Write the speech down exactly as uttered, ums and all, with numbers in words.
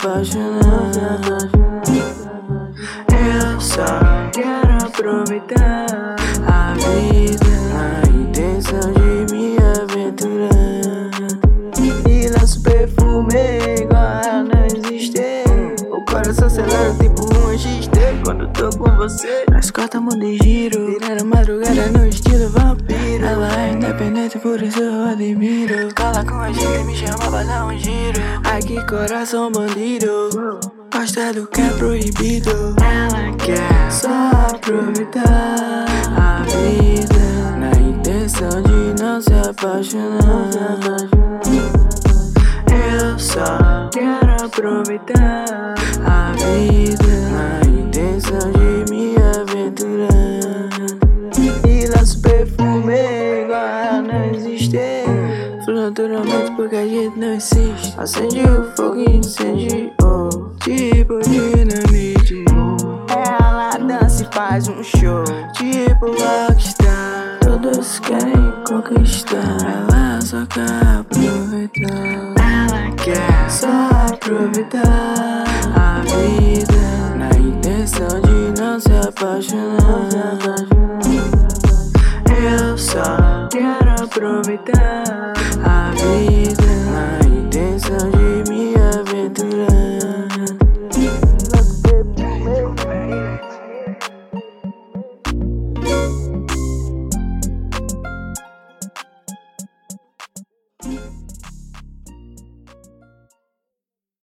apaixonar. Eu só quero aproveitar a vida, a intenção de me aventurar. E lanço perfume igual não existe. O coração acelera tipo um X T quando tô com você. Nós corta mundo em giro, virando madrugada no estilo vampiro. Ela é independente, por isso eu admiro. Fala com a gente, me chama pra dar um giro. Ai que coração bandido, gosta do que é proibido. Ela quer só aproveitar a vida, na intenção de não se apaixonar. Eu só quero aproveitar a vida, na intenção de me aventurar. E lanço perfume igual não existe, naturalmente porque a gente não existe. Acende o fogo e incendiou, tipo dinamite. Ela dança e faz um show, tipo rockstar. Todos querem conquistar, ela só quer aproveitar. Ela quer só aproveitar a vida, na intenção de não se apaixonar.